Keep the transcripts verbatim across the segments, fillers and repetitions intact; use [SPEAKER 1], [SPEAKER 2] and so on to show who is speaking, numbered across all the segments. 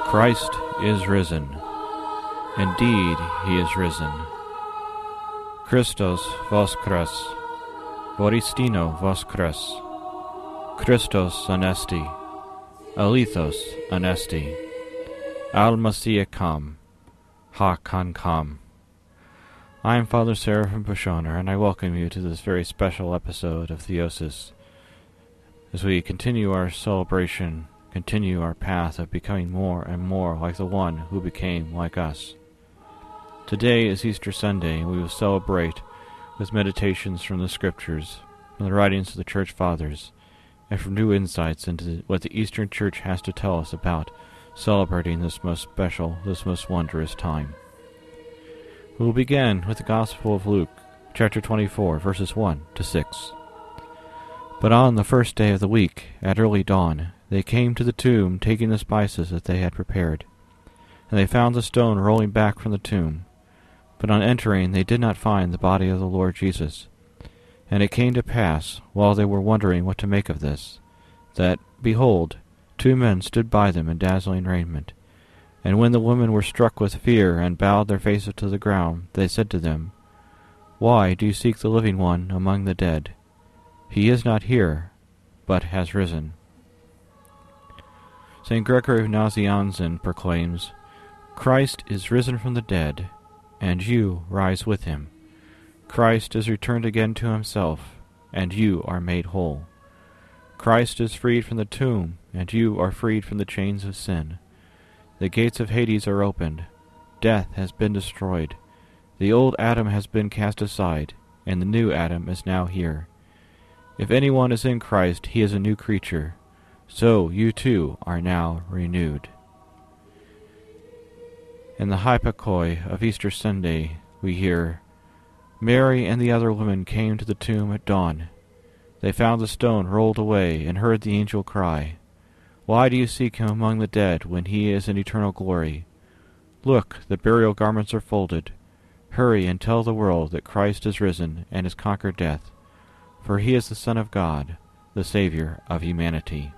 [SPEAKER 1] Christ is risen. Indeed, he is risen. Christos voskres, voristino voskres, Christos anesti, alethos anesti, almasia kam, ha kan kam. I am Father Seraphim Pashoner, and I welcome you to this very special episode of Theosis, as we continue our celebration, continue our path of becoming more and more like the one who became like us. Today is Easter Sunday, and we will celebrate with meditations from the Scriptures, from the writings of the Church Fathers, and from new insights into what the Eastern Church has to tell us about celebrating this most special, this most wondrous time. We will begin with the Gospel of Luke, chapter twenty-four, verses one to six. But on the first day of the week, at early dawn, they came to the tomb, taking the spices that they had prepared. And they found the stone rolling back from the tomb. But on entering they did not find the body of the Lord Jesus. And it came to pass, while they were wondering what to make of this, that, behold, two men stood by them in dazzling raiment. And when the women were struck with fear and bowed their faces to the ground, they said to them, Why do you seek the living one among the dead? He is not here, but has risen. Saint Gregory of Nazianzen proclaims, Christ is risen from the dead, and you rise with him. Christ is returned again to himself, and you are made whole. Christ is freed from the tomb, and you are freed from the chains of sin. The gates of Hades are opened. Death has been destroyed. The old Adam has been cast aside, and the new Adam is now here. If anyone is in Christ, he is a new creature. So you too are now renewed. In the Hypokoi of Easter Sunday, we hear, Mary and the other women came to the tomb at dawn. They found the stone rolled away and heard the angel cry, Why do you seek him among the dead when he is in eternal glory? Look, the burial garments are folded. Hurry and tell the world that Christ is risen and has conquered death, for he is the Son of God, the Savior of humanity.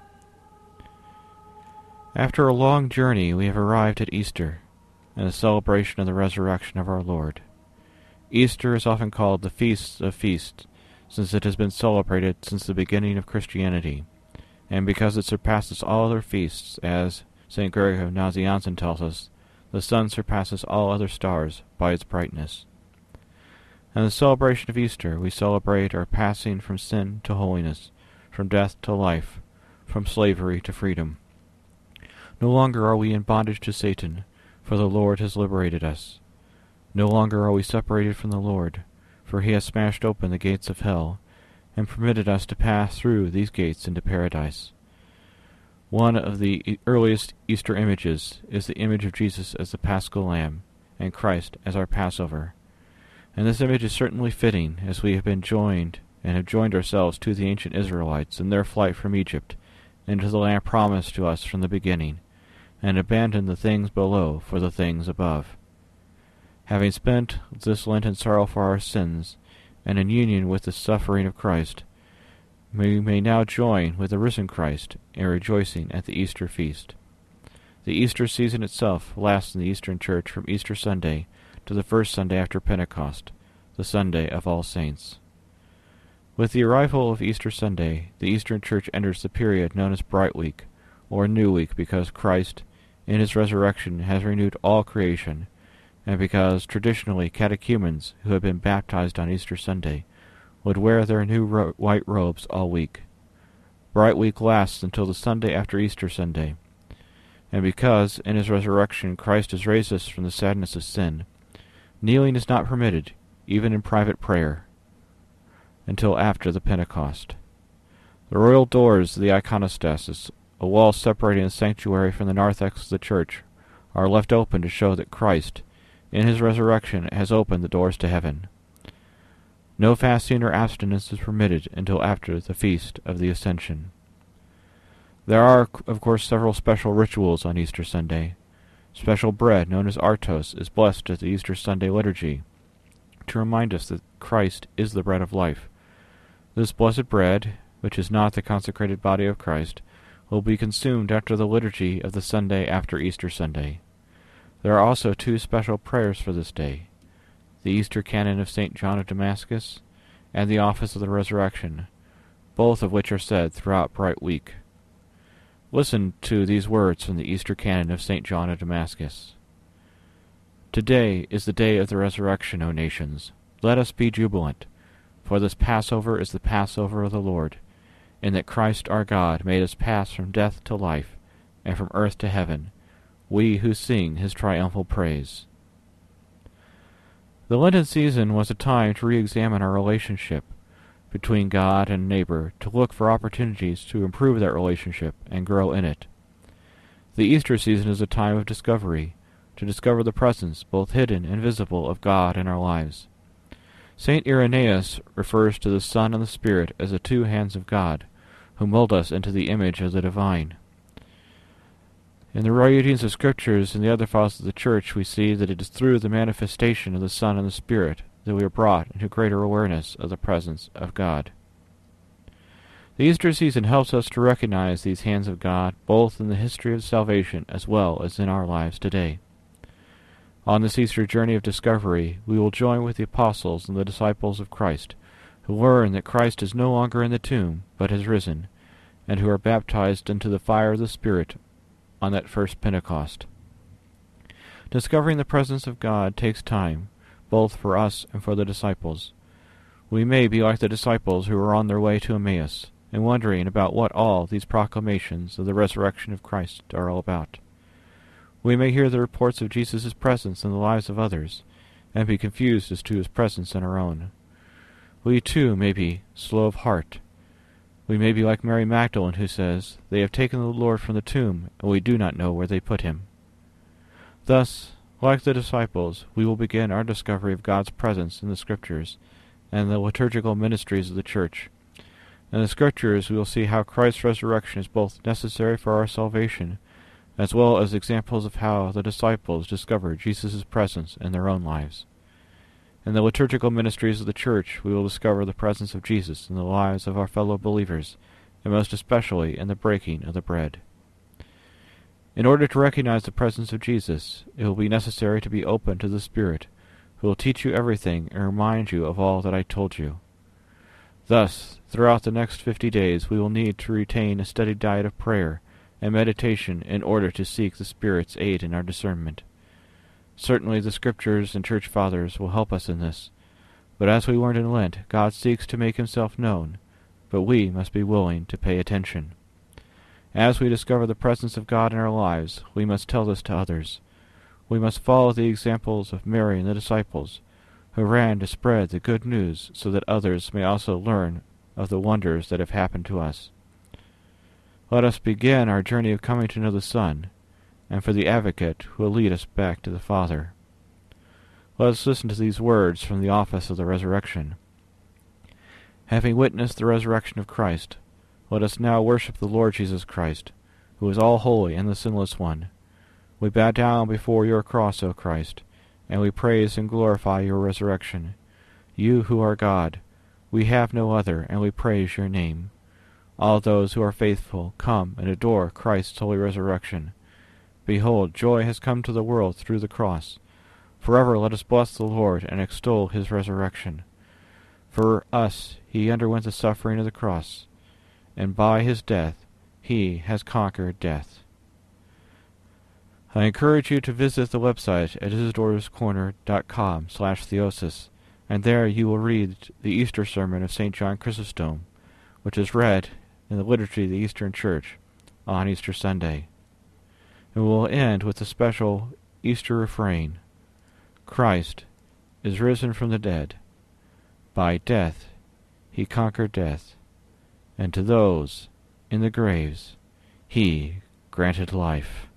[SPEAKER 1] After a long journey, we have arrived at Easter, and the celebration of the resurrection of our Lord. Easter is often called the Feast of Feasts, since it has been celebrated since the beginning of Christianity, and because it surpasses all other feasts, as Saint Gregory of Nazianzen tells us, the sun surpasses all other stars by its brightness. In the celebration of Easter, we celebrate our passing from sin to holiness, from death to life, from slavery to freedom. No longer are we in bondage to Satan, for the Lord has liberated us. No longer are we separated from the Lord, for he has smashed open the gates of hell, and permitted us to pass through these gates into paradise. One of the earliest Easter images is the image of Jesus as the Paschal Lamb, and Christ as our Passover. And this image is certainly fitting, as we have been joined, and have joined ourselves to the ancient Israelites in their flight from Egypt, into the land promised to us from the beginning, and abandon the things below for the things above. Having spent this Lenten sorrow for our sins, and in union with the suffering of Christ, we may now join with the risen Christ in rejoicing at the Easter feast. The Easter season itself lasts in the Eastern Church from Easter Sunday to the first Sunday after Pentecost, the Sunday of All Saints. With the arrival of Easter Sunday, the Eastern Church enters the period known as Bright Week, or New Week, because Christ, in his resurrection, has renewed all creation, and because traditionally catechumens who had been baptized on Easter Sunday would wear their new ro- white robes all week. Bright Week lasts until the Sunday after Easter Sunday, and because, in his resurrection, Christ has raised us from the sadness of sin, kneeling is not permitted, even in private prayer, until after the Pentecost. The royal doors of the iconostasis, a wall separating the sanctuary from the narthex of the church, are left open to show that Christ, in his resurrection, has opened the doors to heaven. No fasting or abstinence is permitted until after the Feast of the Ascension. There are, of course, several special rituals on Easter Sunday. Special bread, known as artos, is blessed at the Easter Sunday liturgy, to remind us that Christ is the bread of life. This blessed bread, which is not the consecrated body of Christ, will be consumed after the liturgy of the Sunday after Easter Sunday. There are also two special prayers for this day, the Easter Canon of Saint John of Damascus and the Office of the Resurrection, both of which are said throughout Bright Week. Listen to these words from the Easter Canon of Saint John of Damascus. Today is the day of the resurrection, O nations. Let us be jubilant, for this Passover is the Passover of the Lord, in that Christ our God made us pass from death to life, and from earth to heaven, we who sing his triumphal praise. The Lenten season was a time to re-examine our relationship between God and neighbor, to look for opportunities to improve that relationship and grow in it. The Easter season is a time of discovery, to discover the presence, both hidden and visible, of God in our lives. Saint Irenaeus refers to the Son and the Spirit as the two hands of God, who mold us into the image of the divine. In the writings of Scriptures and the other fathers of the Church, we see that it is through the manifestation of the Son and the Spirit that we are brought into greater awareness of the presence of God. The Easter season helps us to recognize these hands of God, both in the history of salvation as well as in our lives today. On this Easter journey of discovery, we will join with the apostles and the disciples of Christ, who learn that Christ is no longer in the tomb, but has risen, and who are baptized into the fire of the Spirit on that first Pentecost. Discovering the presence of God takes time, both for us and for the disciples. We may be like the disciples who were on their way to Emmaus, and wondering about what all these proclamations of the resurrection of Christ are all about. We may hear the reports of Jesus' presence in the lives of others, and be confused as to his presence in our own. We too may be slow of heart. We may be like Mary Magdalene, who says, "They have taken the Lord from the tomb, and we do not know where they put him." Thus, like the disciples, we will begin our discovery of God's presence in the Scriptures and the liturgical ministries of the Church. In the Scriptures we will see how Christ's resurrection is both necessary for our salvation, as well as examples of how the disciples discovered Jesus' presence in their own lives. In the liturgical ministries of the Church we will discover the presence of Jesus in the lives of our fellow believers, and most especially in the breaking of the bread. In order to recognize the presence of Jesus, it will be necessary to be open to the Spirit, who will teach you everything and remind you of all that I told you. Thus, throughout the next fifty days we will need to retain a steady diet of prayer and meditation in order to seek the Spirit's aid in our discernment. Certainly the Scriptures and Church Fathers will help us in this, but as we learned in Lent, God seeks to make himself known, but we must be willing to pay attention. As we discover the presence of God in our lives, we must tell this to others. We must follow the examples of Mary and the disciples, who ran to spread the good news so that others may also learn of the wonders that have happened to us. Let us begin our journey of coming to know the Son, and for the Advocate who will lead us back to the Father. Let us listen to these words from the Office of the Resurrection. Having witnessed the resurrection of Christ, let us now worship the Lord Jesus Christ, who is all holy and the sinless one. We bow down before your cross, O Christ, and we praise and glorify your resurrection. You who are God, we have no other, and we praise your name. All those who are faithful, come and adore Christ's holy resurrection. Behold, joy has come to the world through the cross. Forever let us bless the Lord and extol his resurrection. For us he underwent the suffering of the cross, and by his death he has conquered death. I encourage you to visit the website at isidorscorner dot com slash theosis, and there you will read the Easter sermon of Saint John Chrysostom, which is read in the liturgy of the Eastern Church on Easter Sunday. And we will end with the special Easter refrain, Christ is risen from the dead. By death he conquered death, and to those in the graves he granted life.